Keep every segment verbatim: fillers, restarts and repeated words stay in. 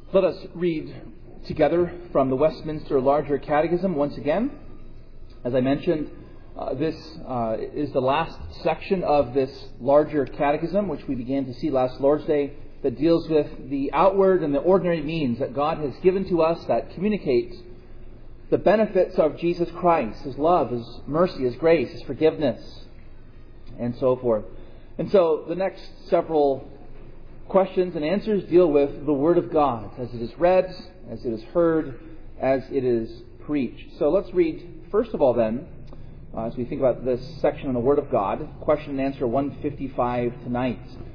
Let us read together from the Westminster Larger Catechism once again. As I mentioned, uh, this uh, is the last section of this Larger Catechism, which we began to see last Lord's Day, that deals with the outward and the ordinary means that God has given to us that communicate the benefits of Jesus Christ, His love, His mercy, His grace, His forgiveness, and so forth. And so the next several questions and answers deal with the Word of God, as it is read, as it is heard, as it is preached. So let's read, first of all then, uh, as we think about this section on the Word of God, question and answer one fifty-five tonight.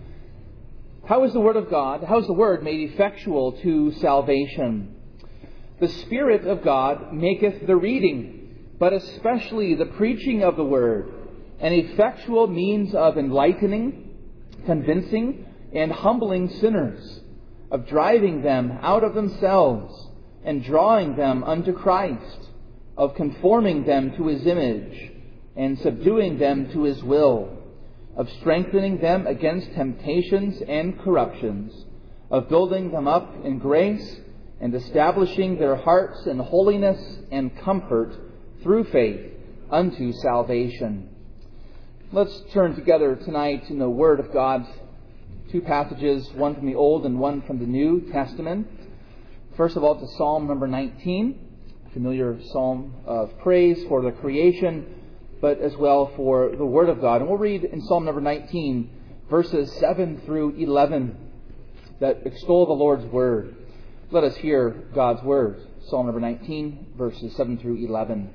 How is the Word of God, how is the Word made effectual to salvation? The Spirit of God maketh the reading, but especially the preaching of the Word, an effectual means of enlightening, convincing, and humbling sinners, of driving them out of themselves and drawing them unto Christ, of conforming them to His image and subduing them to His will, of strengthening them against temptations and corruptions, of building them up in grace and establishing their hearts in holiness and comfort through faith unto salvation. Let's turn together tonight in the Word of God. Two passages, one from the Old and one from the New Testament. First of all, to Psalm number nineteen, a familiar psalm of praise for the creation, but as well for the Word of God. And we'll read in Psalm number nineteen, verses seven through eleven, that extol the Lord's Word. Let us hear God's Word. Psalm number nineteen, verses seven through eleven.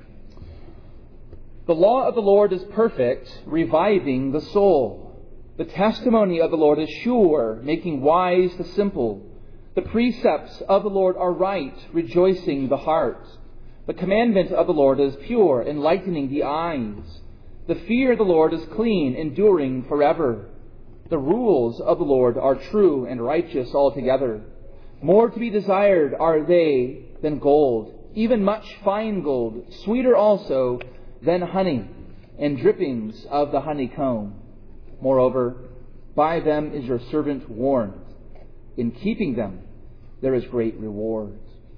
The law of the Lord is perfect, reviving the soul. The testimony of the Lord is sure, making wise the simple. The precepts of the Lord are right, rejoicing the heart. The commandment of the Lord is pure, enlightening the eyes. The fear of the Lord is clean, enduring forever. The rules of the Lord are true and righteous altogether. More to be desired are they than gold, even much fine gold, sweeter also than honey, and drippings of the honeycomb. Moreover, by them is your servant warned. In keeping them, there is great reward.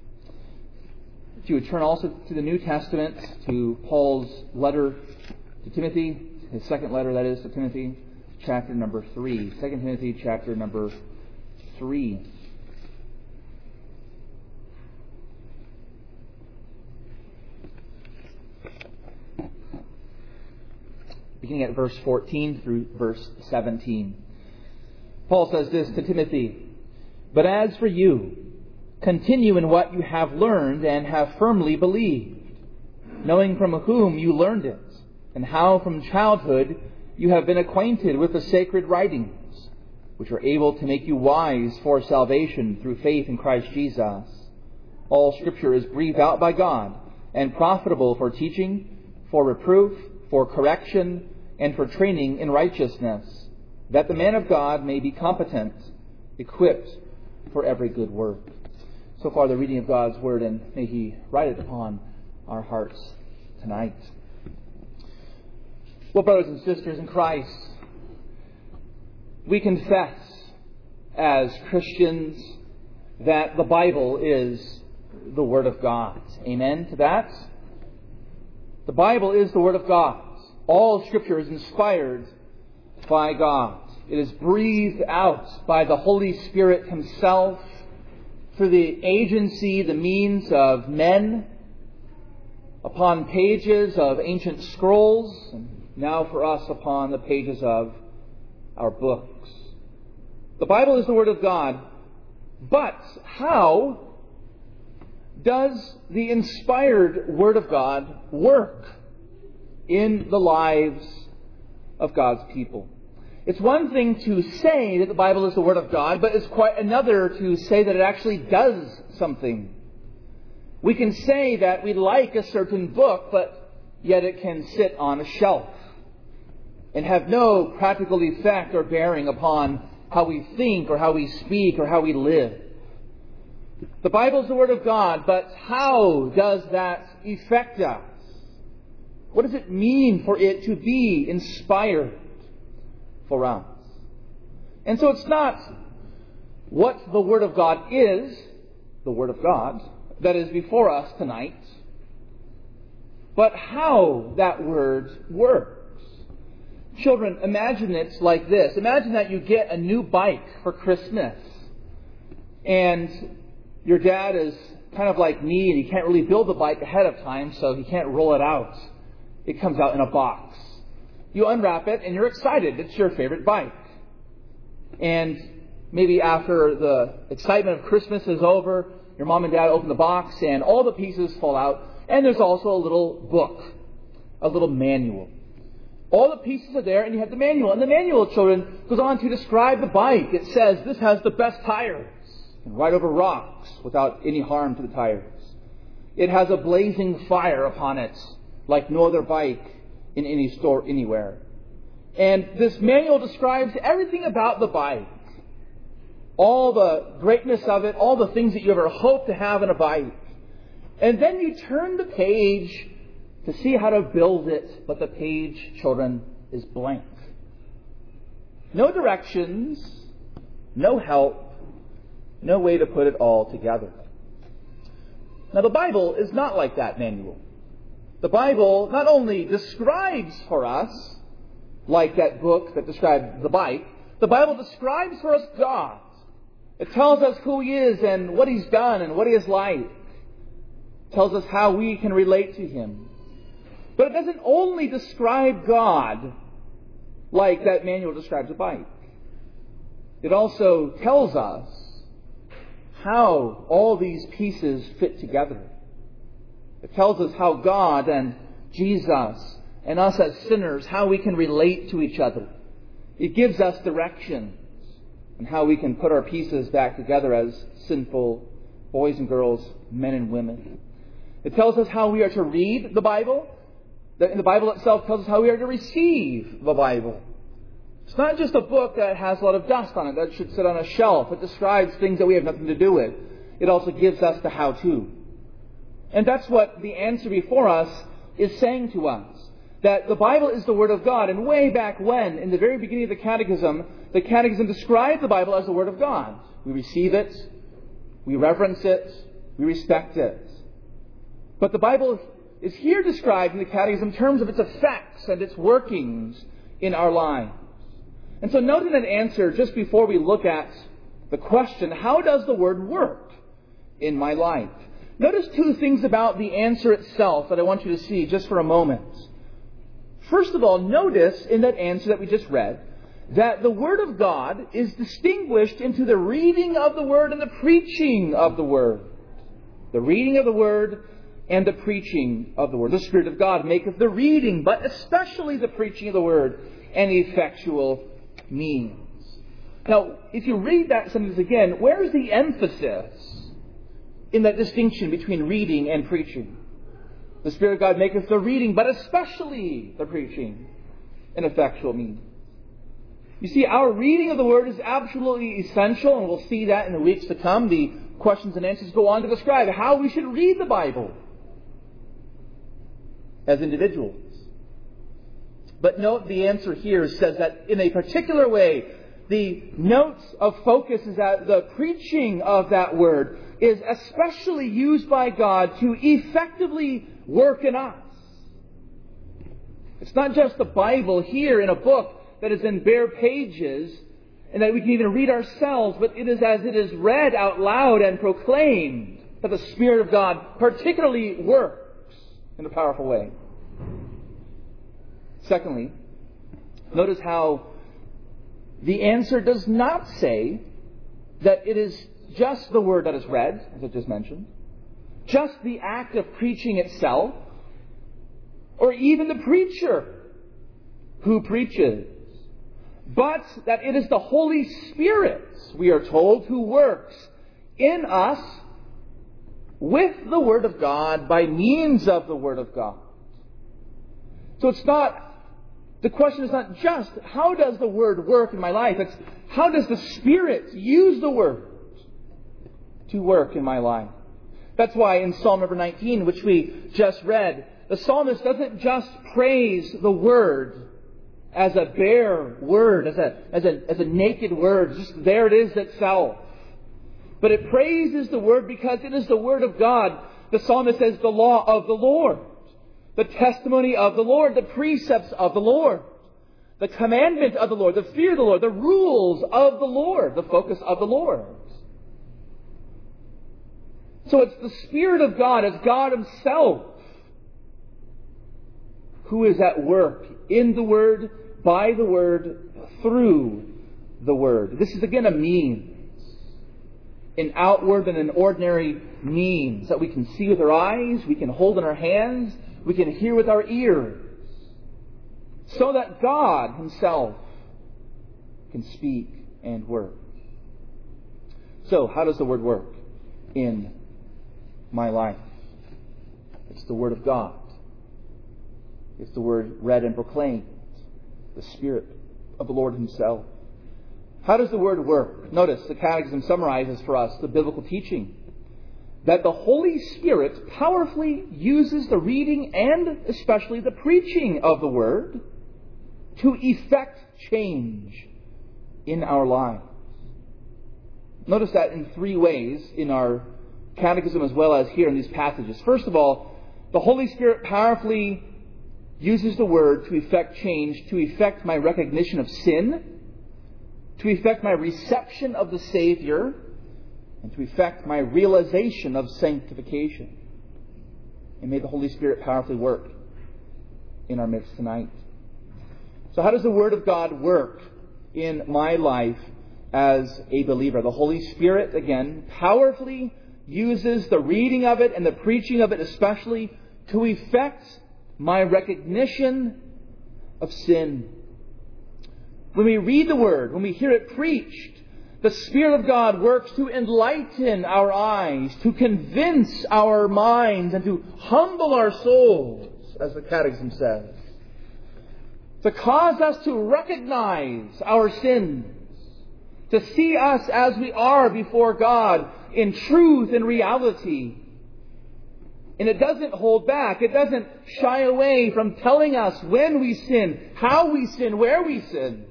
If you would turn also to the New Testament, to Paul's letter to Timothy, his second letter, that is, to Timothy, chapter number three. Second Timothy, chapter number three. Beginning at verse fourteen through verse seventeen. Paul says this to Timothy: But as for you, continue in what you have learned and have firmly believed, knowing from whom you learned it, and how from childhood you have been acquainted with the sacred writings, which are able to make you wise for salvation through faith in Christ Jesus. All Scripture is breathed out by God and profitable for teaching, for reproof, for correction, and for training in righteousness, that the man of God may be competent, equipped for every good work. So far the reading of God's Word, and may He write it upon our hearts tonight. Well, brothers and sisters in Christ, we confess as Christians that the Bible is the Word of God. Amen to that? The Bible is the Word of God. All Scripture is inspired by God. It is breathed out by the Holy Spirit Himself through the agency, the means of men, upon pages of ancient scrolls, and now for us upon the pages of our books. The Bible is the Word of God, but how does the inspired Word of God work in the lives of God's people? It's one thing to say that the Bible is the Word of God, but it's quite another to say that it actually does something. We can say that we like a certain book, but yet it can sit on a shelf and have no practical effect or bearing upon how we think or how we speak or how we live. The Bible is the Word of God, but how does that affect us? What does it mean for it to be inspired for us? And so it's not what the Word of God is, the Word of God that is before us tonight, but how that Word works. Children, imagine it's like this. Imagine that you get a new bike for Christmas, and your dad is kind of like me, and he can't really build the bike ahead of time, so he can't roll it out. It comes out in a box. You unwrap it, and you're excited. It's your favorite bike. And maybe after the excitement of Christmas is over, your mom and dad open the box, and all the pieces fall out, and there's also a little book, a little manual. All the pieces are there, and you have the manual. And the manual, children, goes on to describe the bike. It says this has the best tires. And ride over rocks without any harm to the tires. It has a blazing fire upon it, like no other bike in any store anywhere. And this manual describes everything about the bike. All the greatness of it, all the things that you ever hoped to have in a bike. And then you turn the page to see how to build it, but the page, children, is blank. No directions, no help, no way to put it all together. Now, the Bible is not like that manual. The Bible not only describes for us, like that book that described the bike, the Bible describes for us God. It tells us who He is and what He's done and what He is like. It tells us how we can relate to Him. But it doesn't only describe God like that manual describes a bike. It also tells us how all these pieces fit together. It tells us how God and Jesus and us as sinners, how we can relate to each other. It gives us directions on how we can put our pieces back together as sinful boys and girls, men and women. It tells us how we are to read the Bible. The Bible itself tells us how we are to receive the Bible. It's not just a book that has a lot of dust on it that should sit on a shelf. It describes things that we have nothing to do with. It also gives us the how-to. And that's what the answer before us is saying to us. That the Bible is the Word of God. And way back when, in the very beginning of the Catechism, the Catechism described the Bible as the Word of God. We receive it, we reverence it, we respect it. But the Bible is here described in the Catechism in terms of its effects and its workings in our lives. And so note in an answer, just before we look at the question, how does the Word work in my life? Notice two things about the answer itself that I want you to see just for a moment. First of all, notice in that answer that we just read that the Word of God is distinguished into the reading of the Word and the preaching of the Word. The reading of the Word and the preaching of the Word. The Spirit of God maketh the reading, but especially the preaching of the Word, an effectual means. Now, if you read that sentence again, where is the emphasis in that distinction between reading and preaching? The Spirit of God maketh the reading, but especially the preaching, an effectual means. You see, our reading of the Word is absolutely essential, and we'll see that in the weeks to come. The questions and answers go on to describe how we should read the Bible as individuals. But note the answer here says that in a particular way, the note of focus is that the preaching of that Word is especially used by God to effectively work in us. It's not just the Bible here in a book that is in bare pages and that we can even read ourselves, but it is as it is read out loud and proclaimed that the Spirit of God particularly works in a powerful way. Secondly, notice how the answer does not say that it is just the Word that is read, as I just mentioned, just the act of preaching itself, or even the preacher who preaches, but that it is the Holy Spirit, we are told, who works in us with the Word of God, by means of the Word of God. So it's not, the question is not just how does the Word work in my life, it's how does the Spirit use the Word to work in my life. That's why in Psalm number nineteen, which we just read, the psalmist doesn't just praise the Word as a bare word, as a, as a, as a naked word, just there it is itself. But it praises the Word because it is the Word of God. The psalmist says, the law of the Lord, the testimony of the Lord, the precepts of the Lord, the commandment of the Lord, the fear of the Lord, the rules of the Lord, the focus of the Lord. So it's the Spirit of God as God Himself who is at work in the Word, by the Word, through the Word. This is again a means. An outward and an ordinary means that we can see with our eyes, we can hold in our hands, we can hear with our ears. So that God Himself can speak and work. So, how does the Word work in my life? It's the Word of God. It's the Word read and proclaimed. The Spirit of the Lord Himself. How does the Word work? Notice the Catechism summarizes for us the biblical teaching that the Holy Spirit powerfully uses the reading and especially the preaching of the Word to effect change in our lives. Notice that in three ways in our Catechism as well as here in these passages. First of all, the Holy Spirit powerfully uses the Word to effect change, to effect my recognition of sin, to effect my reception of the Savior, and to effect my realization of sanctification. And may the Holy Spirit powerfully work in our midst tonight. So how does the Word of God work in my life as a believer? The Holy Spirit, again, powerfully uses the reading of it and the preaching of it especially to effect my recognition of sin. When we read the Word, when we hear it preached, the Spirit of God works to enlighten our eyes, to convince our minds, and to humble our souls, as the Catechism says. To cause us to recognize our sins, to see us as we are before God in truth and reality. And it doesn't hold back. It doesn't shy away from telling us when we sin, how we sin, where we sin.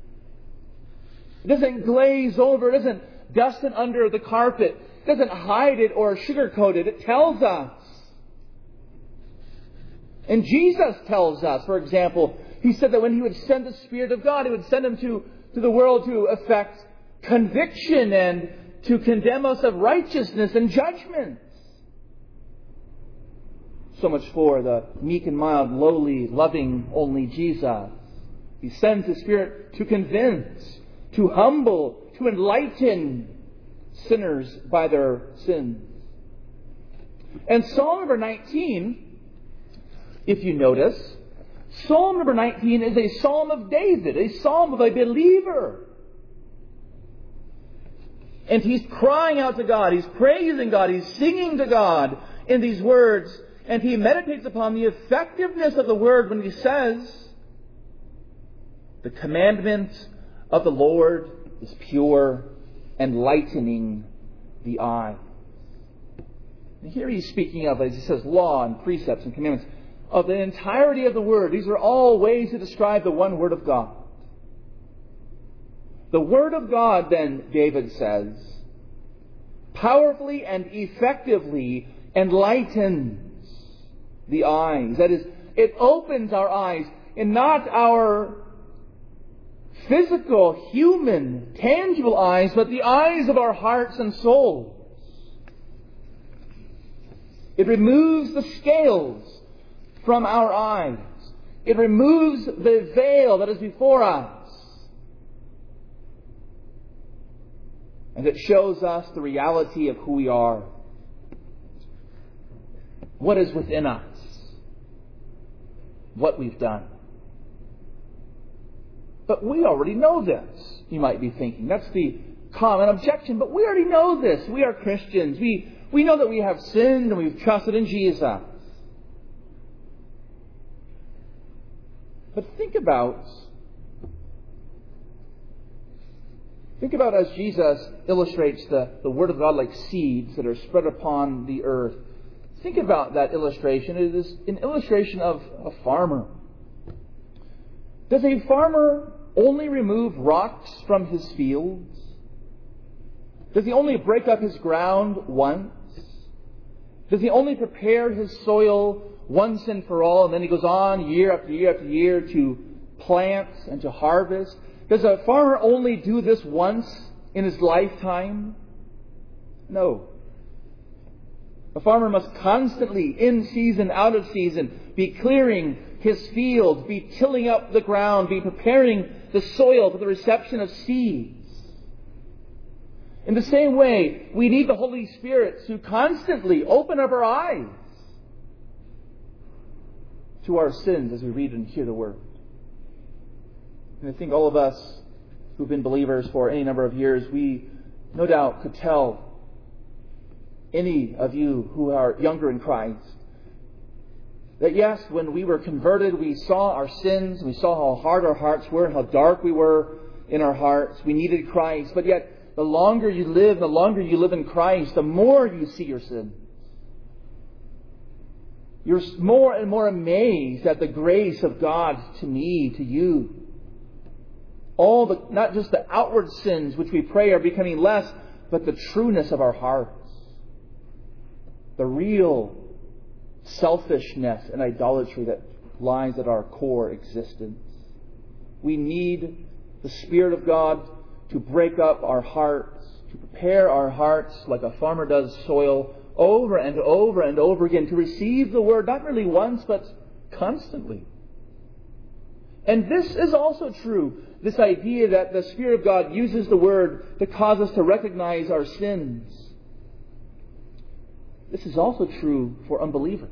It doesn't glaze over. It doesn't dust it under the carpet. It doesn't hide it or sugarcoat it. It tells us. And Jesus tells us, for example, He said that when He would send the Spirit of God, He would send Him to, to the world to effect conviction and to condemn us of righteousness and judgment. So much for the meek and mild, lowly, loving only Jesus. He sends His Spirit to convince, to humble, to enlighten sinners by their sins. And Psalm number nineteen, if you notice, Psalm number nineteen is a psalm of David, a psalm of a believer. And he's crying out to God, he's praising God, he's singing to God in these words, and he meditates upon the effectiveness of the Word when he says, the commandment of the Lord is pure, enlightening the eye. And here he's speaking of, as he says, law and precepts and commandments, of the entirety of the Word. These are all ways to describe the one Word of God. The Word of God, then, David says, powerfully and effectively enlightens the eyes. That is, it opens our eyes, and not our physical, human, tangible eyes, but the eyes of our hearts and souls. It removes the scales from our eyes. It removes the veil that is before us. And it shows us the reality of who we are. What is within us. What we've done. But we already know this, you might be thinking. That's the common objection. But we already know this. We are Christians. We, we know that we have sinned and we've trusted in Jesus. But think about, think about as Jesus illustrates the, the Word of God like seeds that are spread upon the earth. Think about that illustration. It is an illustration of a farmer. Does a farmer only remove rocks from his fields? Does He only break up His ground once? Does He only prepare His soil once and for all, and then He goes on year after year after year to plant and to harvest? Does a farmer only do this once in his lifetime? No. A farmer must constantly, in season, out of season, be clearing his fields, be tilling up the ground, be preparing the soil for the reception of seeds. In the same way, we need the Holy Spirit to constantly open up our eyes to our sins as we read and hear the Word. And I think all of us who've been believers for any number of years, we no doubt could tell any of you who are younger in Christ that yes, when we were converted, we saw our sins, we saw how hard our hearts were and how dark we were in our hearts. We needed Christ. But yet, the longer you live, the longer you live in Christ, the more you see your sins. You're more and more amazed at the grace of God to me, to you. All the, not just the outward sins which we pray are becoming less, but the trueness of our hearts. The real selfishness and idolatry that lies at our core existence. We need the Spirit of God to break up our hearts, to prepare our hearts like a farmer does soil over and over and over again, to receive the Word not merely once, but constantly. And this is also true, this idea that the Spirit of God uses the Word to cause us to recognize our sins. This is also true for unbelievers.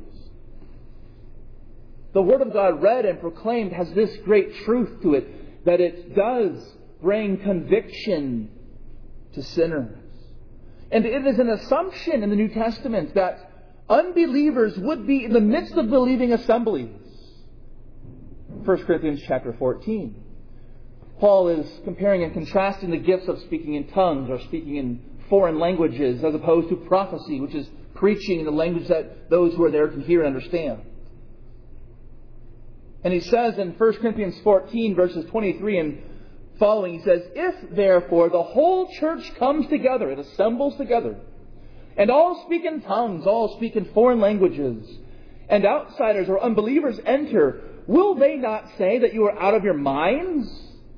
The Word of God read and proclaimed has this great truth to it, that it does bring conviction to sinners. And it is an assumption in the New Testament that unbelievers would be in the midst of believing assemblies. First Corinthians chapter fourteen. Paul is comparing and contrasting the gifts of speaking in tongues or speaking in foreign languages as opposed to prophecy, which is preaching in the language that those who are there can hear and understand. And he says in First Corinthians fourteen, verses twenty-three and following, he says, "If therefore the whole church comes together," it assembles together, "and all speak in tongues, all speak in foreign languages, and outsiders or unbelievers enter, will they not say that you are out of your minds?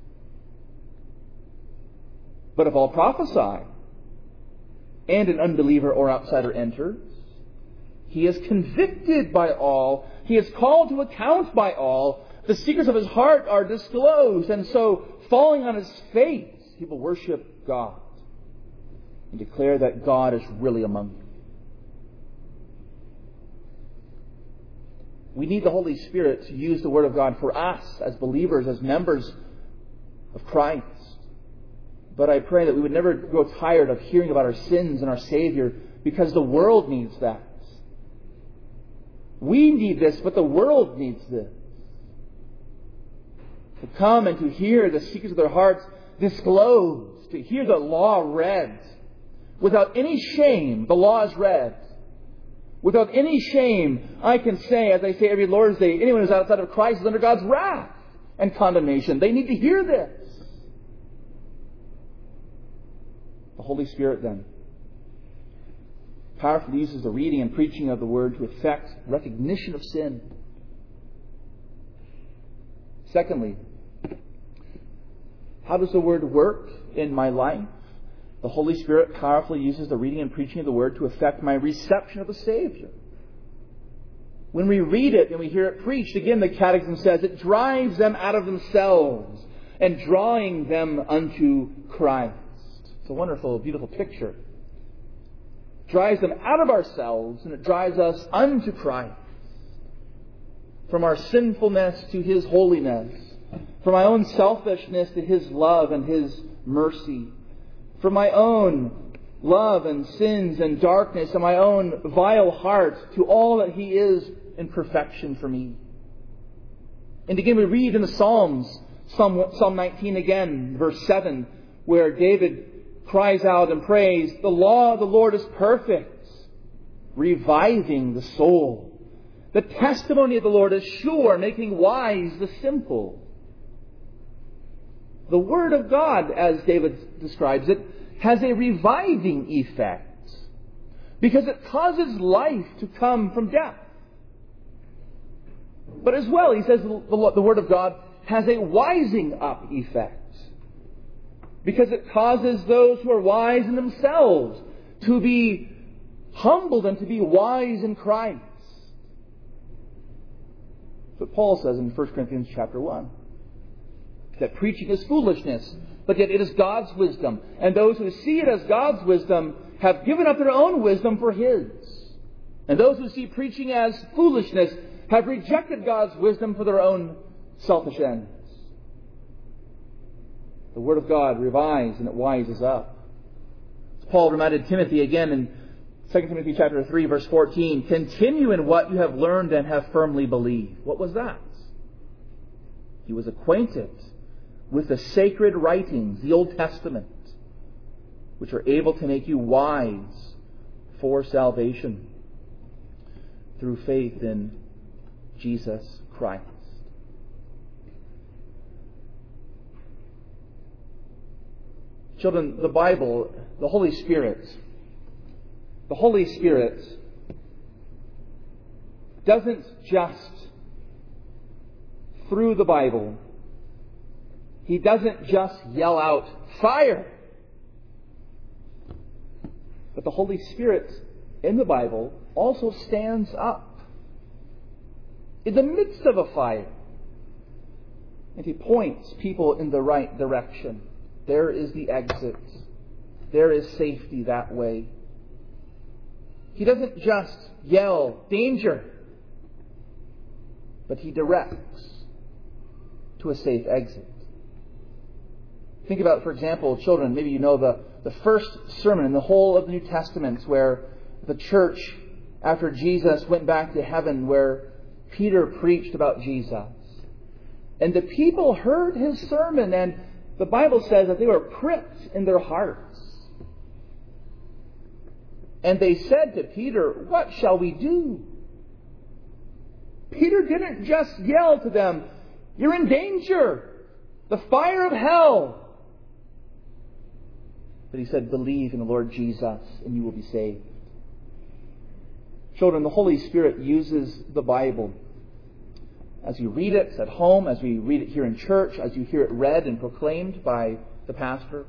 But if all prophesy, and an unbeliever or outsider enters, he is convicted by all, he is called to account by all, the secrets of his heart are disclosed, and so, falling on his face, he will worship God and declare that God is really among them." We need the Holy Spirit to use the Word of God for us as believers, as members of Christ. But I pray that we would never grow tired of hearing about our sins and our Savior, because the world needs that. We need this, but the world needs this. To come and to hear the secrets of their hearts disclosed, to hear the law read. Without any shame, the law is read. Without any shame, I can say, as I say every Lord's Day, anyone who's outside of Christ is under God's wrath and condemnation. They need to hear this. The Holy Spirit, then, powerfully uses the reading and preaching of the Word to effect recognition of sin. Secondly, how does the Word work in my life? The Holy Spirit powerfully uses the reading and preaching of the Word to effect my reception of the Savior. When we read it and we hear it preached, again the Catechism says it drives them out of themselves and drawing them unto Christ. It's a wonderful, beautiful picture. It drives them out of ourselves and it drives us unto Christ. From our sinfulness to His holiness. From my own selfishness to His love and His mercy. From my own love and sins and darkness and my own vile heart to all that He is in perfection for me. And again we read in the Psalms, Psalm, Psalm nineteen again, verse seven, where David cries out and prays, "The law of the Lord is perfect, reviving the soul. The testimony of the Lord is sure, making wise the simple." The Word of God, as David describes it, has a reviving effect because it causes life to come from death. But as well, he says the, the Word of God has a wising up effect because it causes those who are wise in themselves to be humbled and to be wise in Christ. That's what Paul says in First Corinthians chapter one. That preaching is foolishness, but yet it is God's wisdom. And those who see it as God's wisdom have given up their own wisdom for His. And those who see preaching as foolishness have rejected God's wisdom for their own selfish ends. The Word of God revives and it wises up. As Paul reminded Timothy again in Second Timothy chapter three, verse fourteen, continue in what you have learned and have firmly believed. What was that? He was acquainted with the sacred writings, the Old Testament, which are able to make you wise for salvation through faith in Jesus Christ. Children, the Bible, the Holy Spirit, the Holy Spirit doesn't just, through the Bible, He doesn't just yell out, fire! But the Holy Spirit in the Bible also stands up in the midst of a fire. And He points people in the right direction. There is the exit. There is safety that way. He doesn't just yell, danger! But He directs to a safe exit. Think about, for example, children, maybe you know the, the first sermon in the whole of the New Testament where the church, after Jesus went back to heaven, where Peter preached about Jesus. And the people heard his sermon, and the Bible says that they were pricked in their hearts. And they said to Peter, what shall we do? Peter didn't just yell to them, you're in danger, the fire of hell. But he said, believe in the Lord Jesus and you will be saved. Children, the Holy Spirit uses the Bible. As you read it at home, as we read it here in church, as you hear it read and proclaimed by the pastor,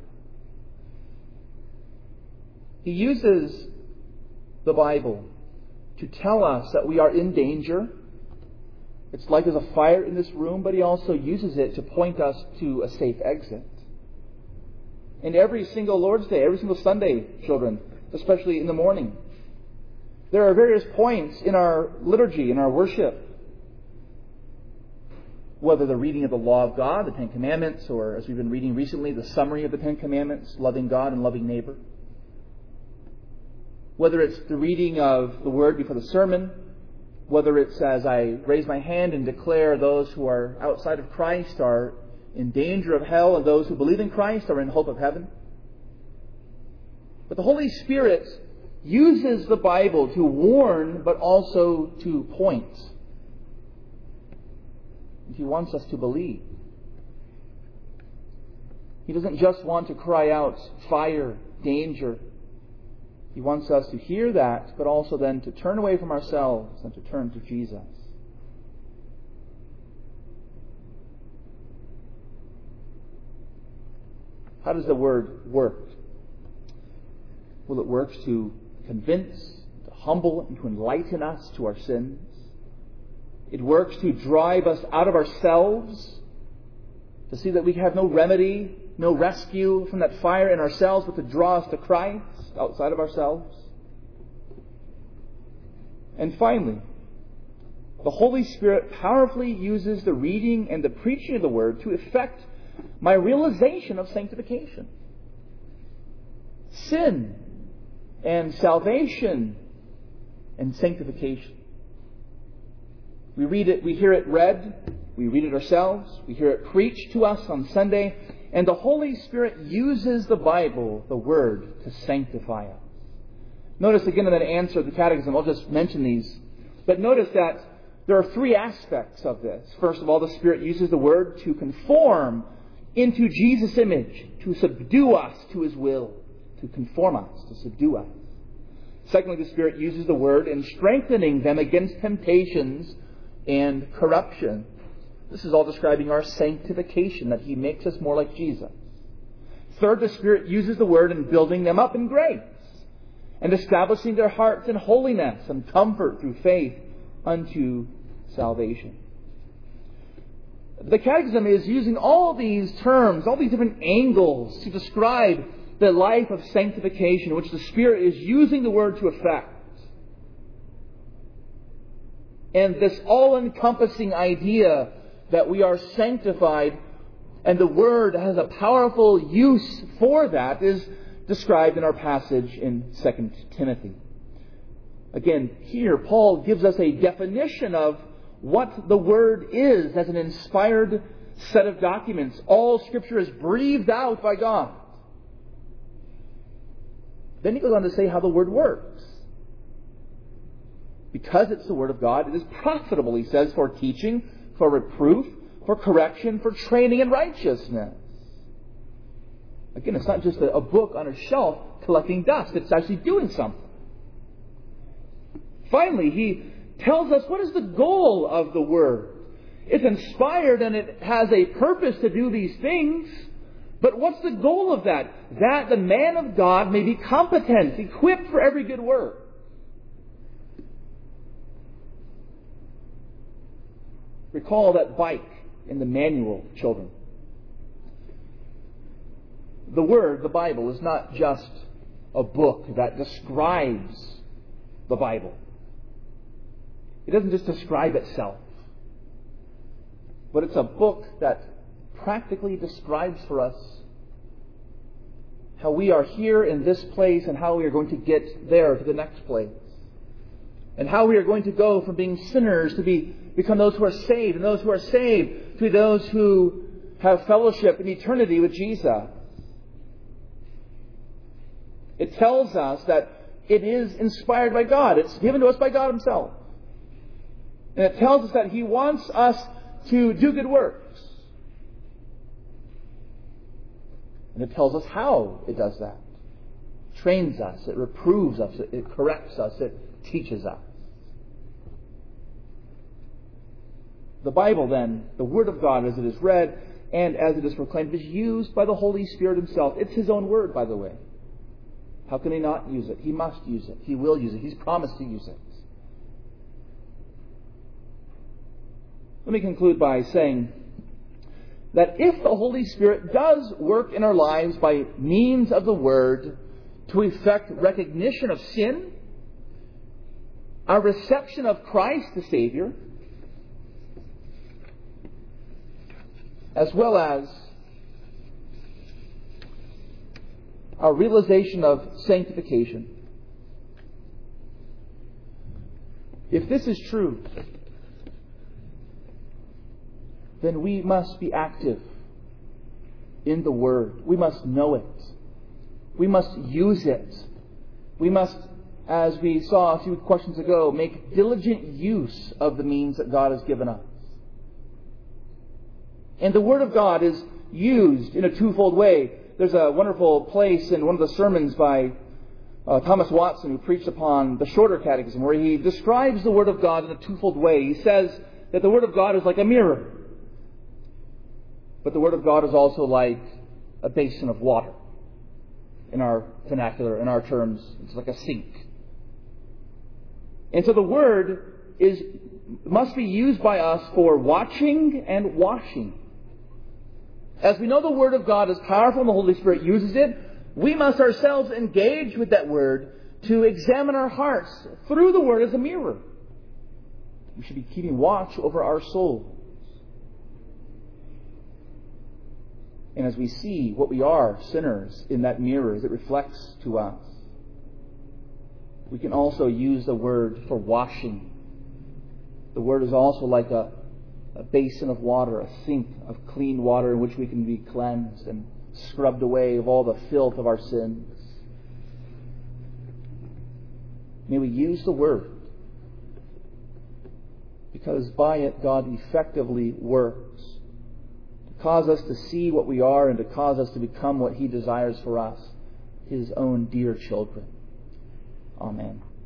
He uses the Bible to tell us that we are in danger. It's like there's a fire in this room, but He also uses it to point us to a safe exit. And every single Lord's Day, every single Sunday, children, especially in the morning, there are various points in our liturgy, in our worship, whether the reading of the law of God, the Ten Commandments, or as we've been reading recently, the summary of the Ten Commandments, loving God and loving neighbor. Whether it's the reading of the Word before the sermon, whether it's as I raise my hand and declare those who are outside of Christ are in danger of hell and those who believe in Christ are in hope of heaven. But the Holy Spirit uses the Bible to warn but also to point. He wants us to believe. He doesn't just want to cry out, fire, danger. He wants us to hear that, but also then to turn away from ourselves and to turn to Jesus. How does the Word work? Well, it works to convince, to humble, and to enlighten us to our sins. It works to drive us out of ourselves, to see that we have no remedy, no rescue from that fire in ourselves, but to draw us to Christ outside of ourselves. And finally, the Holy Spirit powerfully uses the reading and the preaching of the Word to effect my realization of sanctification. Sin and salvation and sanctification. We read it, we hear it read, we read it ourselves, we hear it preached to us on Sunday, and the Holy Spirit uses the Bible, the Word, to sanctify us. Notice again in that answer of the Catechism, I'll just mention these, but notice that there are three aspects of this. First of all, the Spirit uses the Word to conform into Jesus' image, to subdue us to His will. to conform us, to subdue us. Secondly, the Spirit uses the Word in strengthening them against temptations and corruption. This is all describing our sanctification, that He makes us more like Jesus. Third, the Spirit uses the Word in building them up in grace and establishing their hearts in holiness and comfort through faith unto salvation. The Catechism is using all these terms, all these different angles to describe the life of sanctification, which the Spirit is using the Word to effect. And this all-encompassing idea that we are sanctified and the Word has a powerful use for that is described in our passage in Second Timothy. Again, here Paul gives us a definition of what the Word is as an inspired set of documents. All Scripture is breathed out by God. Then he goes on to say how the Word works. Because it's the Word of God, it is profitable, he says, for teaching, for reproof, for correction, for training in righteousness. Again, it's not just a, a book on a shelf collecting dust. It's actually doing something. Finally, he tells us what is the goal of the Word. It's inspired and it has a purpose to do these things. But what's the goal of that? That the man of God may be competent, equipped for every good work. Recall that bike in the manual, children. The Word, the Bible, is not just a book that describes the Bible. It doesn't just describe itself. But it's a book that practically describes for us how we are here in this place and how we are going to get there to the next place. And how we are going to go from being sinners to be become those who are saved, and those who are saved to be those who have fellowship in eternity with Jesus. It tells us that it is inspired by God. It's given to us by God Himself. And it tells us that He wants us to do good works. And it tells us how it does that. It trains us, it reproves us, it corrects us, it teaches us. The Bible, then, the Word of God as it is read and as it is proclaimed, is used by the Holy Spirit Himself. It's His own Word, by the way. How can He not use it? He must use it. He will use it. He's promised to use it. Let me conclude by saying that if the Holy Spirit does work in our lives by means of the Word to effect recognition of sin, our reception of Christ the Savior, as well as our realization of sanctification. If this is true, then we must be active in the Word. We must know it. We must use it. We must, as we saw a few questions ago, make diligent use of the means that God has given us. And the Word of God is used in a twofold way. There's a wonderful place in one of the sermons by uh, Thomas Watson, who preached upon the Shorter Catechism, where he describes the Word of God in a twofold way. He says that the Word of God is like a mirror. But the Word of God is also like a basin of water. In our vernacular, in our terms, it's like a sink. And so the Word is must be used by us for watching and washing. As we know the Word of God is powerful and the Holy Spirit uses it, we must ourselves engage with that Word to examine our hearts through the Word as a mirror. We should be keeping watch over our souls. And as we see what we are, sinners, in that mirror as it reflects to us, we can also use the Word for washing. The Word is also like a A basin of water, a sink of clean water in which we can be cleansed and scrubbed away of all the filth of our sins. May we use the Word, because by it God effectively works to cause us to see what we are and to cause us to become what He desires for us His own dear children. Amen.